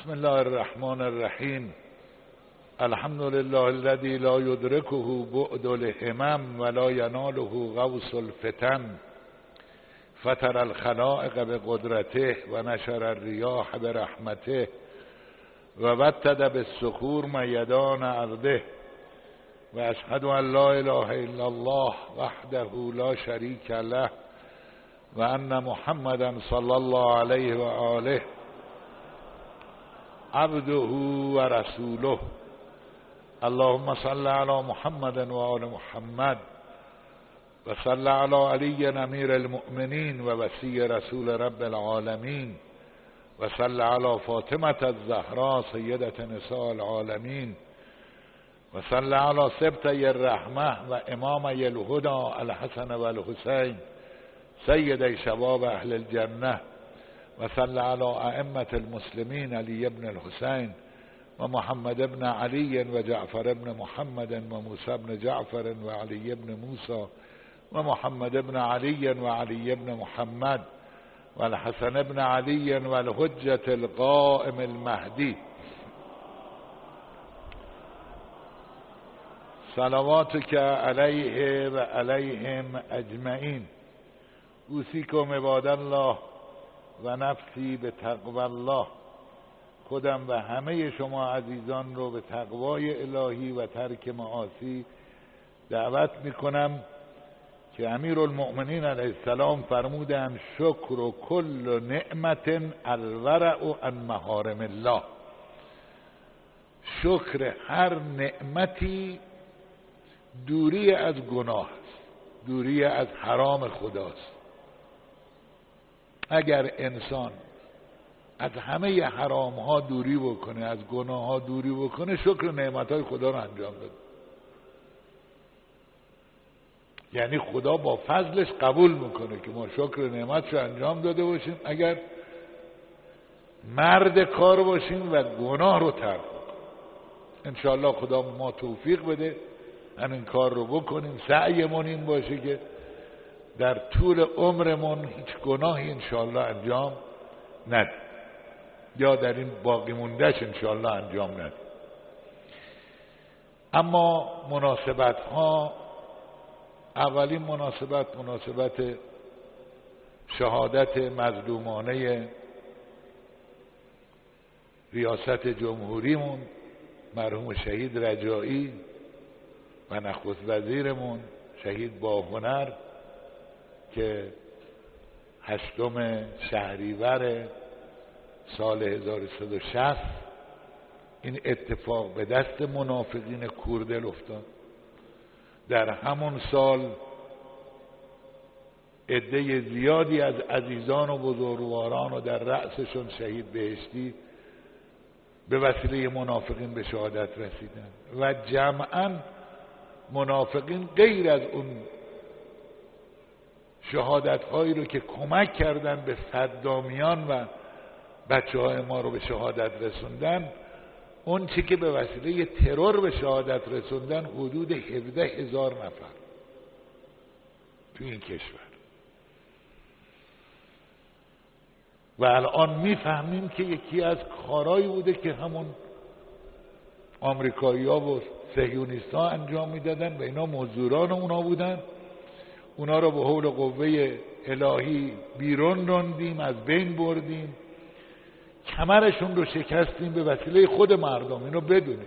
بسم الله الرحمن الرحیم. الحمد لله الذي لا يدركه بعد الهمم ولا يناله غوص الفتن فتر الخلائق بقدرته ونشر الرياح برحمته وبتد بالصخور ميدان أرضه وأشهد أن لا إله إلا الله وحده لا شريك له وأن محمدا صلى الله عليه وآله عبده ورسوله. اللهم صل على محمد وآل محمد وصل على علي امير المؤمنين ووصي رسول رب العالمين وصل على فاطمة الزهراء سيدة نساء العالمين وصل على سبطي الرحمة وإمامي الهدى الحسن والحسين سيدي شباب أهل الجنة وصل على أئمة المسلمين علي بن الحسين ومحمد بن علي وجعفر بن محمد وموسى بن جعفر وعلي بن موسى ومحمد بن علي وعلي بن محمد والحسن بن علي والحجة القائم المهدي صلواتك عليه وعليهم أجمعين. اوصیکم عباد الله و نفسی به تقوی الله. خودم و همه شما عزیزان رو به تقوای الهی و ترک معاصی دعوت میکنم که امیرالمؤمنین علیه السلام فرمودند شکر و کل نعمت الورع عن محارم الله. شکر هر نعمتی دوری از گناه است، دوری از حرام خداست. اگر انسان از همه حرام ها دوری بکنه، از گناه ها دوری بکنه، شکر نعمت های خدا رو انجام داده. یعنی خدا با فضلش قبول میکنه که ما شکر نعمت رو انجام داده باشیم اگر مرد کار باشیم و گناه رو ترک بکنیم. انشاءالله خدا ما توفیق بده همین کار رو بکنیم. سعیمون این باشه که در طول عمرمون هیچ گناهی انشاءالله انجام ندیم یا در این باقی موندهش انشاءالله انجام ندیم. اما مناسبت ها، اولین مناسبت شهادت مظلومانه ریاست جمهوریمون مرحوم شهید رجایی و نخست وزیرمون شهید باهنر که 8 شهریور سال 1360 این اتفاق به دست منافقین کوردل افتاد. در همون سال عده زیادی از عزیزان و بزرگواران و در رأسشون شهید بهشتی به وسیله منافقین به شهادت رسیدن و جمعاً منافقین غیر از اون شهادت هایی رو که کمک کردن به صدامیان و بچه های ما رو به شهادت رسوندن، اون چی که به وسیله ترور به شهادت رسوندن حدود 17,000 نفر تو این کشور. و الان میفهمیم که یکی از کارهایی بوده که همون آمریکایی ها و صهیونیست ها انجام میدادن و اینا مزدوران اونا بودن. اونا رو به حول قوه الهی بیرون راندیم، از بین بردیم، کمرشون رو شکستیم به وسیله خود مردم. اینو بدونیم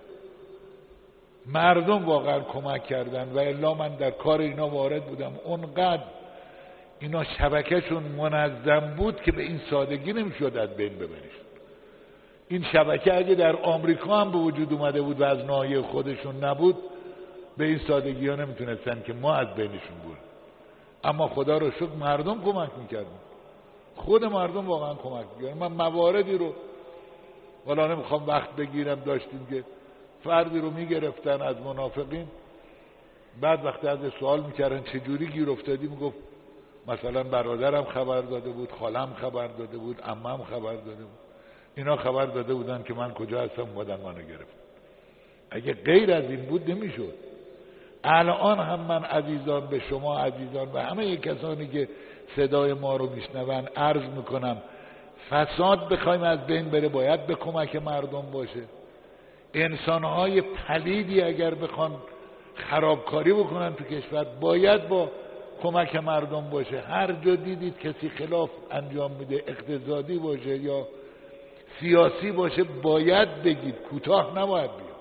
مردم واقعا کمک کردن و الا من در کار اینا وارد بودم. اونقدر اینا شبکهشون منظم بود که به این سادگی نمیشد از بین ببریش. این شبکه اگه در آمریکا هم به وجود اومده بود و از ناحیه خودشون نبود، به این سادگی ها نمیتونستن که ما از بینشون بود. اما خدا رو شکر مردم کمک میکردن، خود مردم واقعا کمک میکردن. من مواردی رو ولی نمیخوام وقت بگیرم داشتیم که فردی رو میگرفتن از منافقین، بعد وقتی از سوال میکردن چجوری گیر افتادی، میگفت مثلا برادرم خبر داده بود، خالم خبر داده بود، عمم خبر داده بود، اینا خبر داده بودن که من کجا هستم اومدن منو گرفت. اگه غیر از این بود نمیشد. الان هم من عزیزان به شما عزیزان و همه کسانی که صدای ما رو میشنون عرض میکنم فساد بخوایم از بین بره باید به کمک مردم باشه. انسانهای پلیدی اگر بخوان خرابکاری بکنن تو کشور باید با کمک مردم باشه. هر جا دیدید کسی خلاف انجام میده، اقتصادی باشه یا سیاسی باشه، باید بگید، کوتاه نباید بیاد.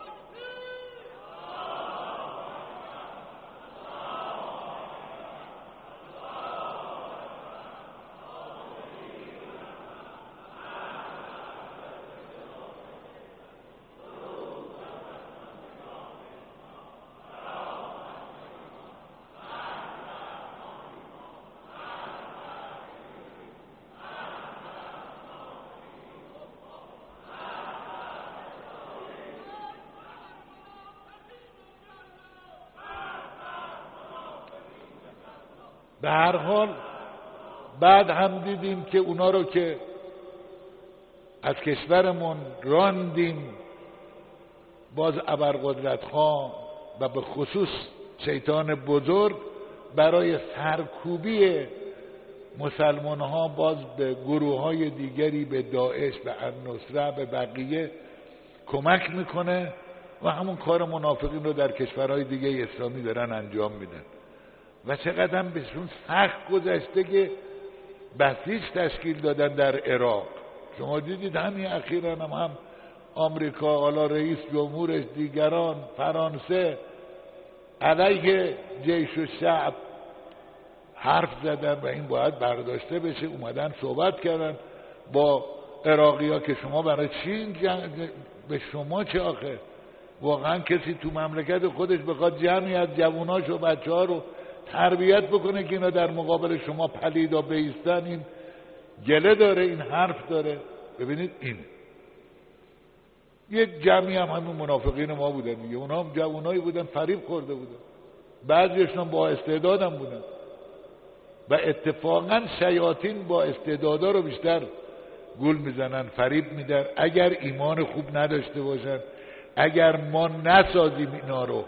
به هر حال بعد هم دیدیم که اونا رو که از کشورمون راندیم، باز ابرقدرت‌ها و به خصوص شیطان بزرگ برای سرکوبی مسلمان‌ها باز به گروه‌های دیگری، به داعش، به النصره، به بقیه کمک میکنه و همون کار منافقین رو در کشورهای دیگه اسلامی دارن انجام میدن. و چقدر هم بهشون سخت گذشته که بسیج تشکیل دادن در عراق. شما دیدید همین اخیراً هم آمریکا، حالا رئیس جمهورش، دیگران، فرانسه علیه جیش و شعب حرف زدن و این باید برداشته بشه. اومدن صحبت کردن با عراقی ها که شما برای چی این جنگ، به شما چه آخه؟ واقعا کسی تو مملکت خودش بخواد جمعی از جواناش و بچه ها رو تربیت بکنه که اینا در مقابل شما پلیدا بیستن؟ این گله داره، این حرف داره. ببینید این یه جمعی هم همون منافقین ما بودن دیگه. اونا هم جوانایی بودن فریب خورده بودن، بعضیشون با استعدادم بودن و اتفاقا شیاطین با استعدادا رو بیشتر گول میزنن، فریب میدن. اگر ایمان خوب نداشته باشن، اگر ما نسازیم اینا رو،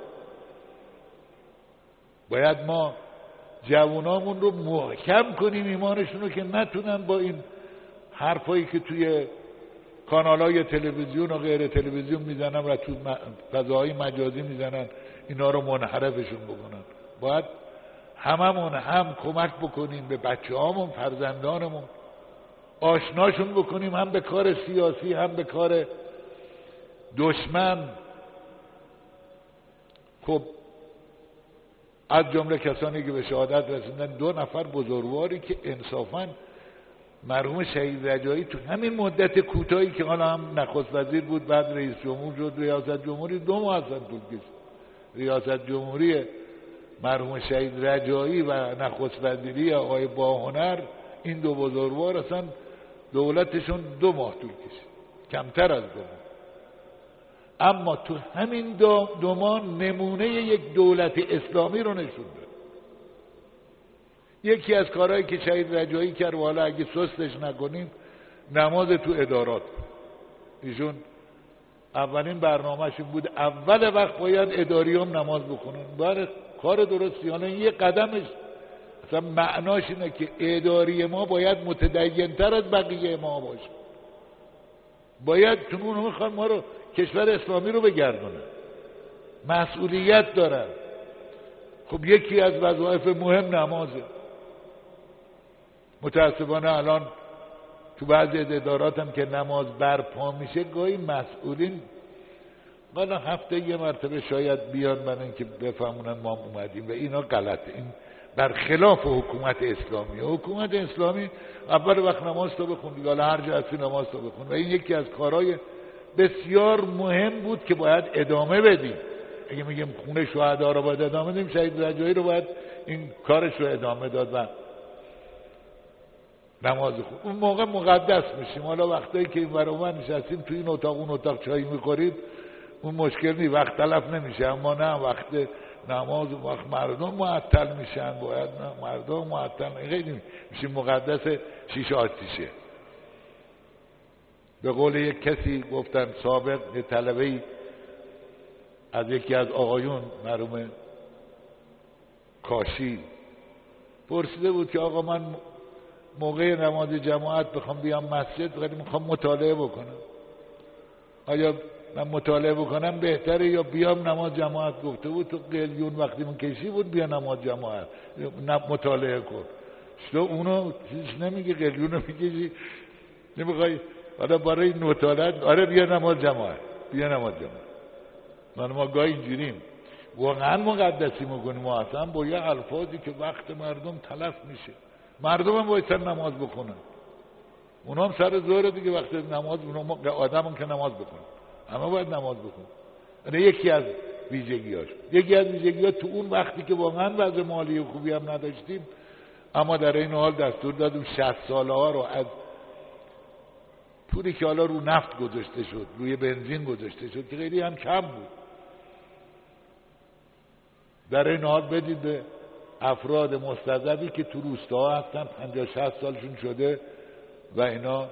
باید ما جوانامون رو محکم کنیم ایمانشون رو که نتونن با این حرفایی که توی کانالای تلویزیون و غیر تلویزیون میزنن و تو فضاهای مجازی میزنن اینا رو منحرفشون بکنن. باید هممون هم کمک بکنیم به بچه هامون، فرزندانمون، آشناشون بکنیم هم به کار سیاسی هم به کار دشمن. خب از جمله کسانی که به شهادت رسیدن 2 نفر بزرگواری که انصافاً مرحوم شهید رجایی تو همین مدت کوتاهی که حالا هم نخست وزیر بود بعد رئیس جمهور شد، ریاست جمهوری 2 ماه اصلا طول کشید. ریاست جمهوری مرحوم شهید رجایی و نخست وزیری آقای باهنر، این 2 بزرگوار اصلا دولتشون 2 ماه طول کشید، کمتر از 2 ماه. اما تو همین 2 ماه نمونه یک دولت اسلامی رو نشون داد. یکی از کارهایی که شهید رجایی کرد، و حالا اگه سستش نکنیم، نماز تو ادارات. ایشون اولین برنامه‌شون بود اول وقت باید اداریام نماز بخونن. برای کار درستی، حالا این یه قدمش اصلا معناش اینه که اداری ما باید متدین‌تر از بقیه ما باشه. باید چون اونها میخوان ما رو، کشور اسلامی رو بگردونن، مسئولیت دارن. خب یکی از وظایف مهم نمازه. متاسفانه الان تو بعضی ادارات هم که نماز برپا میشه، گاهی مسئولین حالا هفته یه مرتبه شاید بیان برای اینکه بفهمونن ما اومدیم و اینا غلطه. این برخلاف حکومت اسلامی. حکومت اسلامی اول وقت نماز تو بخون دیگه، حالا هر جا هستی نماز تو بخون. و این یکی از کارهای بسیار مهم بود که باید ادامه بدیم. اگه میگیم خونه شهدا رو باید ادامه بدیم، شهید رجایی رو باید این کارش رو ادامه داد و نماز خود. اون موقع مقدس میشیم. حالا وقتایی که این ور اون نشستیم تو این اتاق اون اتاق چای میخوریم، اون مشکل نیست، وقت تلف نمیشه. اما نه، وقت نماز وقت مردم معطل میشن، باید نه مردم معطل خیلی میشیم مقدس شیشه آتیشه. به قول یک کسی گفتن سابق، یه طلبه‌ای از یکی از آقایون مرحوم کاشی پرسیده بود که آقا من موقع نماز جماعت بخوام بیام مسجد ولی میخوام مطالعه بکنم، آیا من مطالعه بکنم بهتره یا بیام نماز جماعت؟ گفته بود تو قلیون وقتی من کشی بود بیا نماز جماعت مطالعه کن. تو اونو چیز نمیگی، قلیون رو میکشی نمیخوای حالا برای مطالعه آره بیا نماز جماعت، بیا نماز جماعت. ما گاهی اینجوریم واقعا مقدسی میکنیم، ما اصلا با یه الفاظی که وقت مردم تلف میشه، مردم هم باید نماز بخونن، اونا هم سر زوره دیگه وقت نماز، اونا آدم هم که نماز بخونن، همه باید نماز بخونن. اینه یکی از ویژگی‌هاش. یکی از ویژگی‌ها تو اون وقتی که واقعا وضع مالی خوبی هم نداشتیم، اما در این حال دستور دادیم 60 ساله ها رو از پولی که حالا رو نفت گذاشته شد، روی بنزین گذاشته شد که خیلی هم کم بود، در این حال بدید به افراد مستضعفی که تو روستاها هستن 50-60 سالشون شده و اینا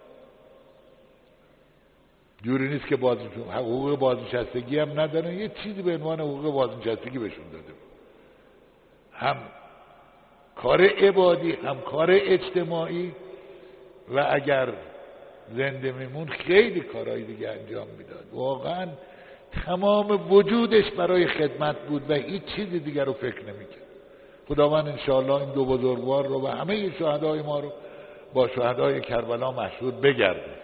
جوری نیست که حقوق بازنشستگی هم ندارن، یه چیزی به عنوان حقوق بازنشستگی بهشون داده، هم کار عبادی هم کار اجتماعی و اگر زنده میمون خیلی کارهای دیگه انجام میداد. واقعا تمام وجودش برای خدمت بود و هیچ چیزی دیگر رو فکر نمیکرد. خداوند انشاءالله این دو بزرگوار رو و همه شهدای ما رو با شهدای کربلا مشهور بگرده.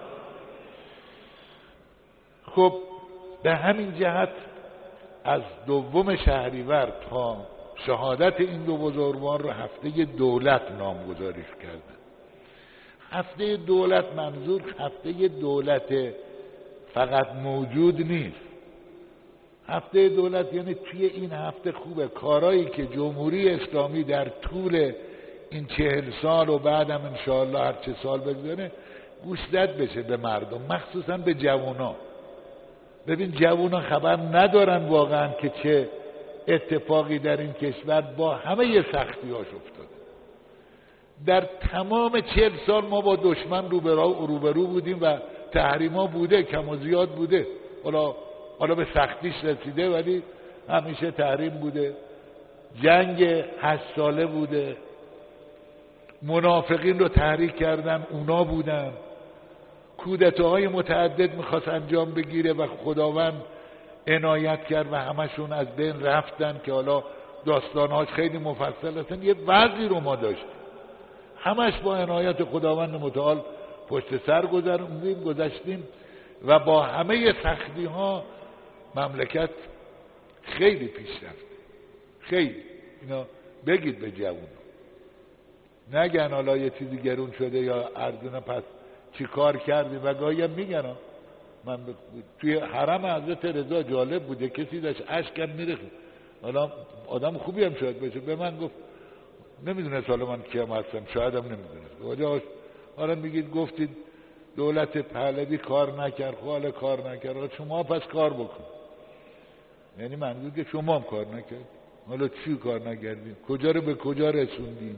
خب به همین جهت از 2 شهریور تا شهادت این دو بزرگوار رو هفته دولت نامگذاریش کردن. هفته دولت منظور هفته دولت فقط موجود نیست، هفته دولت یعنی توی این هفته خوبه کارهایی که جمهوری اسلامی در طول این 40 سال و بعدم انشاءالله هر چه سال بگذاره گوشزد بشه به مردم، مخصوصا به جوونا. ببین جوونا خبر ندارن واقعا که چه اتفاقی در این کشور با همه سختی‌هاش افتاده. در تمام 40 سال ما با دشمن روبرو بودیم و تحریما بوده، کم و زیاد بوده، حالا به سختیش رسیده ولی همیشه تحریم بوده، جنگ 8 ساله بوده، منافقین رو تحریک کردن اونا بودن، کودتاهای متعدد میخواست انجام بگیره و خداوند عنایت کرد و همشون از بین رفتن که حالا داستانهاش خیلی مفصل هستن. یه وضعی رو ما داشتیم همش با عنایت خداوند متعال پشت سر گذشتیم و با همه سختی ها مملکت خیلی پیش رفته. خیلی اینا بگید به جوونا، نگن حالا یه چیزی گرون شده یا ارزونه پس چی کار کردی و گاهی هم میگن. من توی حرم حضرت رضا جالب بوده، کسی داشت اشکم میرخت، حالا آدم خوبی هم شاید باشه، به من گفت نمیدونه حالا من کیم هستم، شاید هم نمیدونه. حالا میگید گفتید دولت پهلوی کار نکرد، حالا کار نکرد، حالا شما پس کار بکن، یعنی منظور که شما هم کار نکرد، حالا چی کار نکردیم، کجا رو به کجا رسوندیم؟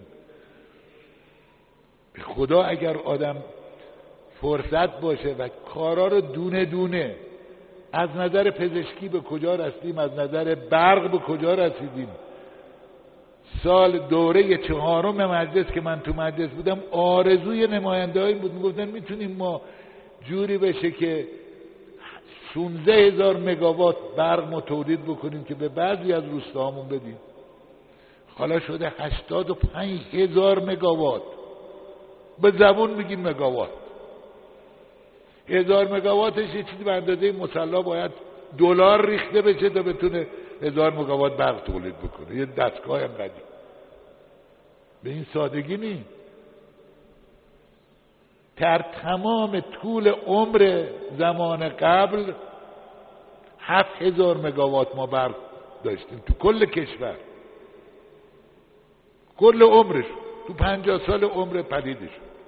به خدا اگر آدم فرصت باشه و کارا رو دونه دونه، از نظر پزشکی به کجا رسیدیم، از نظر برق به کجا رسیدیم. سال دوره 4 مجلس که من تو مجلس بودم آرزوی نماینده‌ای بود، میگفتن میتونیم ما جوری بشه که 16,000 مگاوات برق ما تولید بکنیم که به بعضی از روستاهامون بدیم. حالا شده 85,000 مگاوات، به زبون میگیم مگاوات. 1000 مگاواتش یه چیزی به اندازه مصلا باید دلار ریخته بشه تا بتونه 1000 مگاوات برق تولید بکنه، یه دستگاه انقدر. به این سادگی نیست. در تمام طول عمر زمان قبل 7000 مگاوات ما برق داشتیم تو کل کشور، کل عمرش، تو 50 سال عمر پدیدش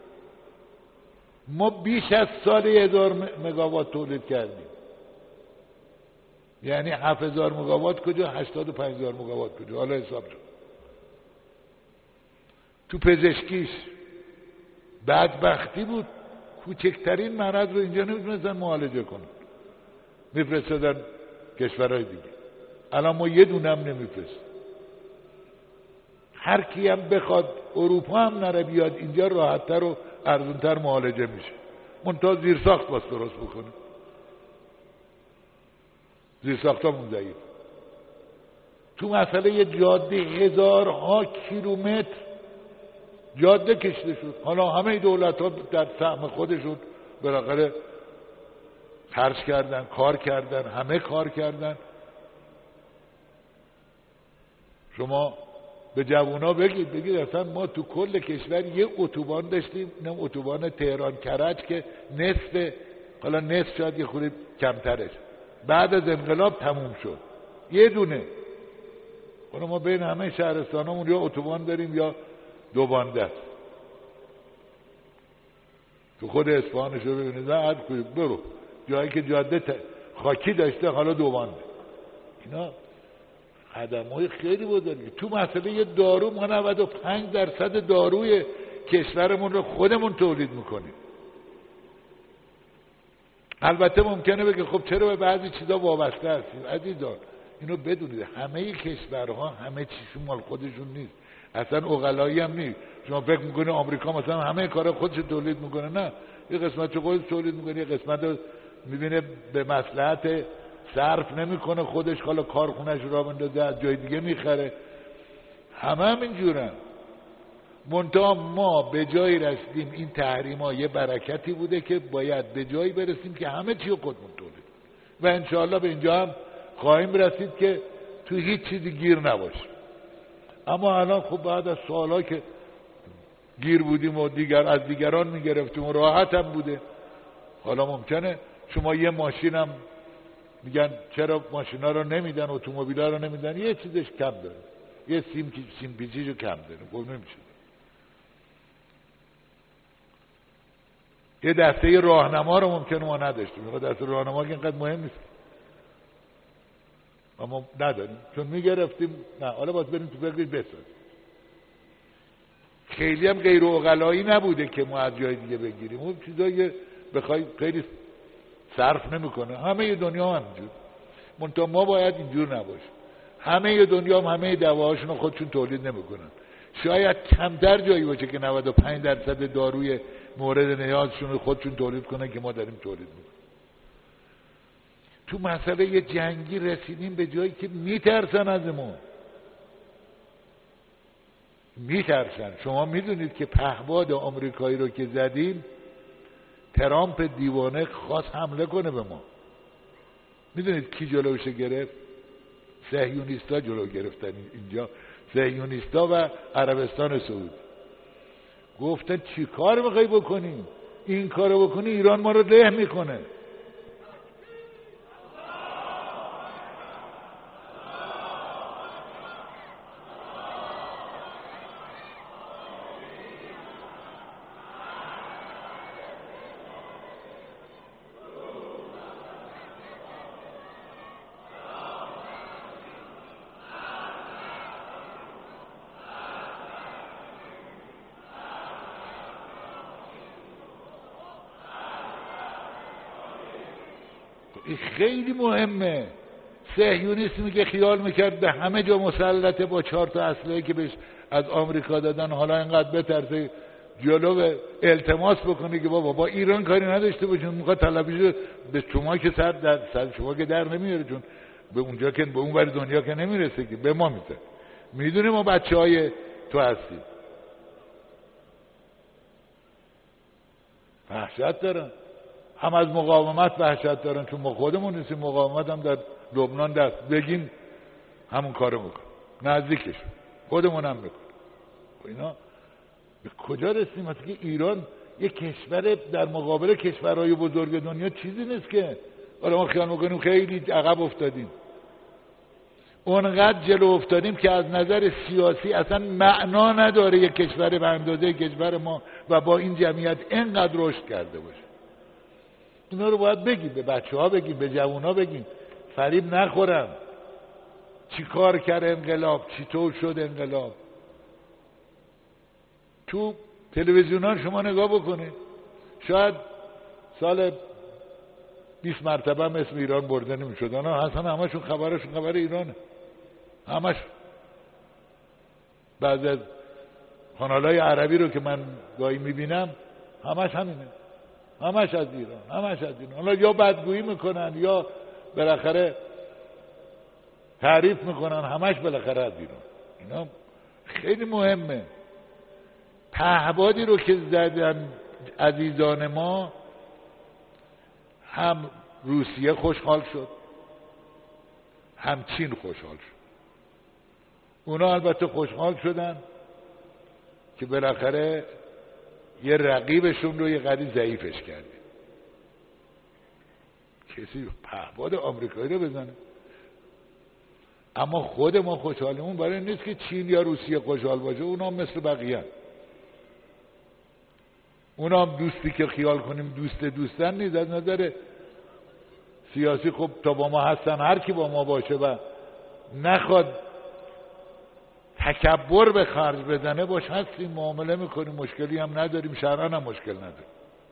ما بیش از سال 1000 مگاوات تولید کردیم. یعنی 7000 مگاوات کجا، 85,000 مگاوات کجا، حالا حساب شد. تو پزشکیش بدبختی بود، کوچکترین مرض رو اینجا نمیتونستن معالجه کنن، میفرستادن کشورهای دیگه. الان ما یه دونه هم نمیفرست. هر کی هم بخواد اروپا هم نره بیاد اینجا راحت‌تر و ارزونتر معالجه میشه. منتها زیرساخت باز درست بکنه. زیرساختامون ضعیف. تو مسئله یه جاده هزارها کیلومتر جاده کشیده شد. حالا همه دولت‌ها در سهم خودشون بالاخره خرج کردن، کار کردن، همه کار کردن. شما به جوونا بگید اصلا ما تو کل کشور یه اتوبان داشتیم، اینم اتوبان تهران کرج که نصف، حالا نصف شاید یه خورده کمترش، بعد از انقلاب تموم شد. یه دونه. حالا ما بین همه شهرستانامون یا اتوبان داریم یا دو بانده است. تو خود اصفهانش رو ببینید برو جایی که جاده خاکی داشته حالا دو بانده. اینا خدمات خیلی بزرگی. تو مسئله یه دارو ما 95% داروی کشورمون رو خودمون تولید میکنیم. البته ممکنه بگه خب چرا به بعضی چیزا وابسته هستیم. عزیزان اینو بدونید همه کشورها همه چیزشون مال خودشون نیست، اصلا عقلایی هم نیست. شما فکر میکنه آمریکا مثلا همه کارا خودش تولید میکنه؟ نه، یه قسمت خودش تولید میکنه، یه قسمت رو میبینه به مصلحت صرف نمیکنه خودش، حالا کارخونه‌اش رو بندازه از جای دیگه میخره. همه اینجورن. منتها ما به جایی رسیدیم این تحریما یه برکتی بوده که باید به جایی برسیم که همه چی رو خودمون تولید و انشاءالله به اینجا هم خواهیم رسید که تو هیچ چیزی گیر نباشه. اما الان خب بعد از سالها که گیر بودیم و از دیگران میگرفتیم و راحت هم بوده، حالا ممکنه شما یه ماشین هم میگن چرا ماشینا رو نمیدن، اتومبیلا رو نمیدن، یه چیزش کم داره، یه سیم پیچیشو کم داره، خب نمیشه. یه دسته راهنما رو ممکنه ما نداشتیم، دسته راهنما که اینقدر مهم نیست اما نداریم چون میگرفتیم. نه حالا باید بریم تو فکرش بسازیم. خیلی هم غیر عقلایی نبوده که ما از جای دیگه بگیریم، اون چیزایی بخوای خیلی صرف نمیکنه. همه دنیا هم اینجور، منتها ما باید اینجور نباشه. همه دنیا هم همه دواهاشون رو خودشون تولید نمیکنن. شاید کمتر جایی باشه که 95% داروی مورد نیازشون رو خودشون تولید کنن که ما داریم تولید میکنیم. تو مسئله یه جنگی رسیدیم به جایی که میترسن ازمون، میترسن. شما میدونید که پهباد آمریکایی رو که زدیم، ترامپ دیوانه خواست حمله کنه به ما. میدونید کی جلوش گرفت؟ صهیونیستا جلو گرفتن اینجا، صهیونیستا و عربستان سعودی. گفتن چی کار میخوای بکنیم؟ این کارو بکنی ایران ما رو له میکنه. این خیلی مهمه. صهیونیسمی که خیال میکرد به همه جا مسلطه با 4 تا اسلحه که بهش از آمریکا دادن، حالا اینقدر بترسه جلو التماس بکنه که بابا با ایران کاری نداشته باشون، میخواد طلبیشو به شما که سر شما که در نمیاره، چون به اونجا که به اون ور دنیا که نمیرسه که به ما میده. میدونه ما بچهای تو هستیم. وحشت دارن، هم از مقاومت وحشت دارن، چون ما خودمون نیستیم. مقاومت هم در لبنان دست بگیم همون کارو میکن، نزدیکش خودمون هم میکن. اینا به کجا رسیدیم؟ مثلا که ایران یک کشور در مقابل کشورهای بزرگ دنیا چیزی نیست که حالا ما خیال میکنیم خیلی عقب افتادیم. اونقدر جلو افتادیم که از نظر سیاسی اصلا معنا نداره یک کشور به اندازه کشور ما و با این جمعیت اینقدر رشد کرده باشه. اینا رو باید بگیم، به بچه ها بگیم، به جوان ها بگیم، فریب نخورم. چی کار کرد انقلاب، چطور شد انقلاب. تو تلویزیونان شما نگاه بکنید، شاید سال 20 مرتبه هم اسم ایران برده نمیشد، اونا اصلا همشون خبرشون خبر ایرانه، همش. بعض از کانال‌های عربی رو که من گاهی میبینم همش همینه، همش از ایران. حالا یا بدگویی میکنن یا بالاخره تعریف میکنن، همش بالاخره از ایران. اینا خیلی مهمه. پهپادی رو که زدن عزیزان ما، هم روسیه خوشحال شد هم چین خوشحال شد. اونا البته خوشحال شدن که بالاخره یه رقیبشون رو یه قدری ضعیفش کرده. کسی پهپاد آمریکایی رو بزنه؟ اما خود ما خوشحالمون برای نیست که چین یا روسیه خوشحال باشه. اونا هم مثل بقیه، اونا هم دوستی که خیال کنیم دوستن نیست. از نظر سیاسی خب تا با ما هستن، هر کی با ما باشه و نخواد تکبر به خرج بدنه باش هستیم، معامله میکنیم، مشکلی هم نداریم، شرعاً هم مشکل نداریم.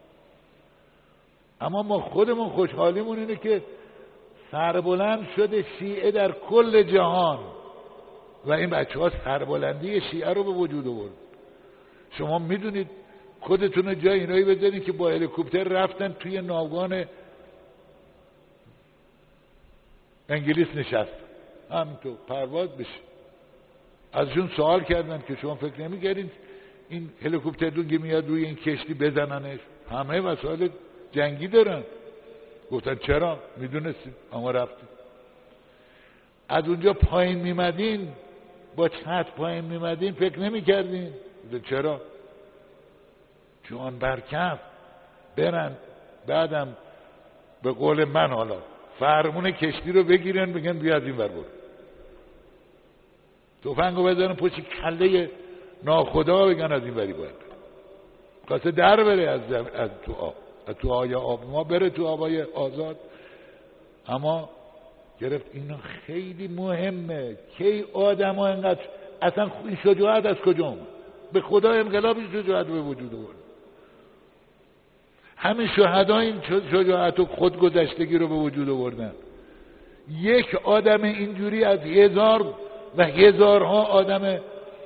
اما ما خودمون خوشحالیمون اینه که سربلند شده شیعه در کل جهان و این بچه ها سربلندی شیعه رو به وجود آورد. شما میدونید خودتون رو جای اینایی بذارید که با هلیکوپتر رفتن توی ناوگان انگلیس نشست، همینطور پرواز بشه. ازشون سوال کردن که شما فکر نمی‌کردین این هلیکوپتر که میاد روی این کشتی بزننش؟ همه وسایل جنگی دارن. گفتن چرا؟ میدونستیم اما رفتیم. از اونجا پایین میمدین، با چت پایین میمدین، فکر نمی‌کردین؟ چرا؟ جوان برکف برن بعدم به قول من حالا فرمون کشتی رو بگیرن بگن بیا از این ور برو، تفنگو بزنن پشت کله ناخدا بگن از این وری باید کاسه در بره از تو آب، از تو آیا آب ما بره تو آبای آزاد. اما گرفت. اینا خیلی مهمه. کی آدم ها اینقدر اصلا این شجاعت از کجا اومد؟ به خدا انقلابی شجاعت به وجود آورد. همین شهدا این شجاعت و خودگذشتگی رو به وجود آوردن. یک آدم اینجوری از هزار و هزارها آدم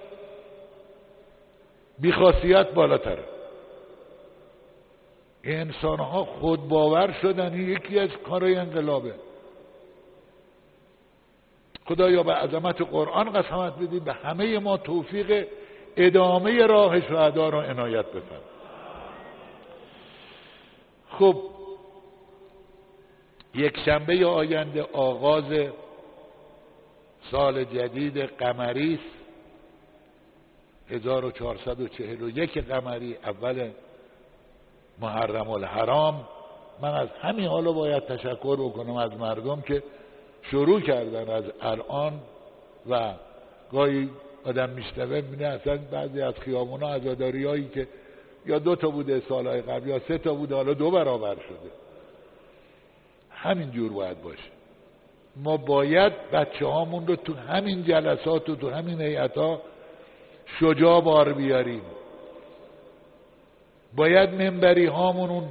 بیخاصیت بالاتره. انسانها خود باور شدن. این یکی از کارهای انقلابه. خدایا به عظمت قرآن قسمت بدی به همه ما توفیق ادامه راه شهدا را عنایت بفرما. خب یک شنبه آینده آغاز سال جدید قمری است، 1441 قمری، اول محرم الحرام. من از همین حالا باید تشکر بکنم از مردم که شروع کردن از الان و گاهی آدم میشنوه میبینه اصلا بعضی از خیابونا عزاداری هایی که یا 2 تا بوده سالهای قبل یا 3 تا بوده حالا 2 برابر شده. همین جور باید باشه. ما باید بچه هامون رو تو همین جلسات و تو همین هیئت‌ها شجاع بار بیاریم. باید منبری هامون اون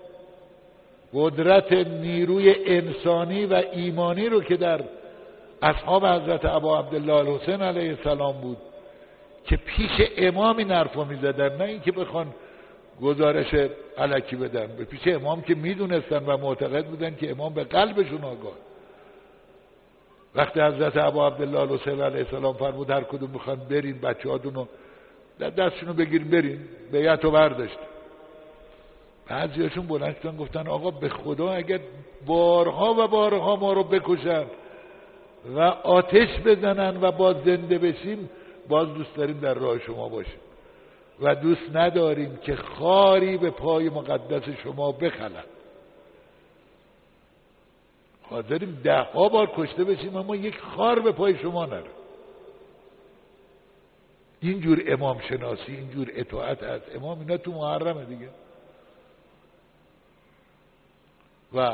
قدرت نیروی انسانی و ایمانی رو که در اصحاب حضرت ابا عبدالله الحسین علیه السلام بود که پیش امام این حرفو میزدن، نه اینکه بخوان گزارش الکی بدن، به پیش امام که میدونستن و معتقد بودن که امام به قلبشون آگاه. وقتی حضرت ابا عبدالله الحسین علیه السلام فرمود هر کدوم میخوان برین بچه‌هاتون رو دستشونو بگیرین برین، بیعت رو برداشت. بعضیاشون بلند شدن گفتن آقا به خدا اگر بارها و بارها ما رو بکشن و آتش بزنن و باز زنده بشیم باز دوست داریم در راه شما باشیم و دوست نداریم که خاری به پای مقدس شما بخلن. حاضریم 10 بار کشته بشیم اما یک خار به پای شما نره. اینجور امام شناسی، اینجور اطاعت از امام، اینا تو محرمه دیگه. و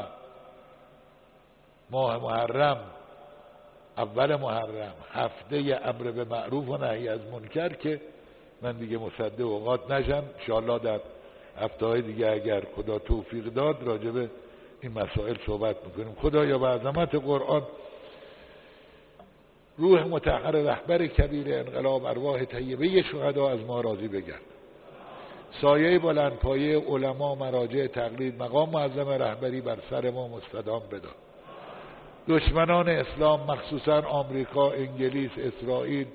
ماه محرم، اول محرم، هفته امر به معروف و نهی از منکر که من دیگه مصدق اوقات نشم، انشاءالله در هفته‌های دیگه اگر خدا توفیق داد راجع به این مسائل صحبت میکنیم. خدایا به عظمت قرآن روح مطهر رهبر کبیر انقلاب، ارواح طیبه شهدا از ما راضی بگرد. سایه بلندپایه علما، مراجع تقلید، مقام معظم رهبری بر سر ما مستدام بدار. دشمنان اسلام مخصوصا آمریکا، انگلیس، اسرائیل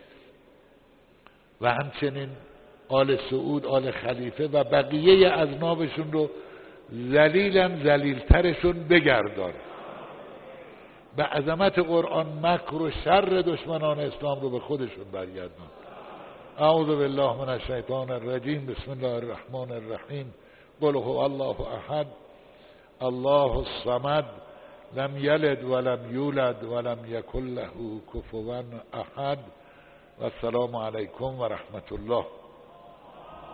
و همچنین آل سعود، آل خلیفه و بقیه اذنابشون رو ذلیلترشون بگردان. به عظمت قرآن مکر و شر دشمنان اسلام رو به خودشون برگردان. اعوذ بالله من الشیطان الرجیم. بسم الله الرحمن الرحیم. قل هو الله احد الله الصمد لم یلد ولم یولد ولم یکن له کفوا احد. و السلام علیکم و رحمت الله.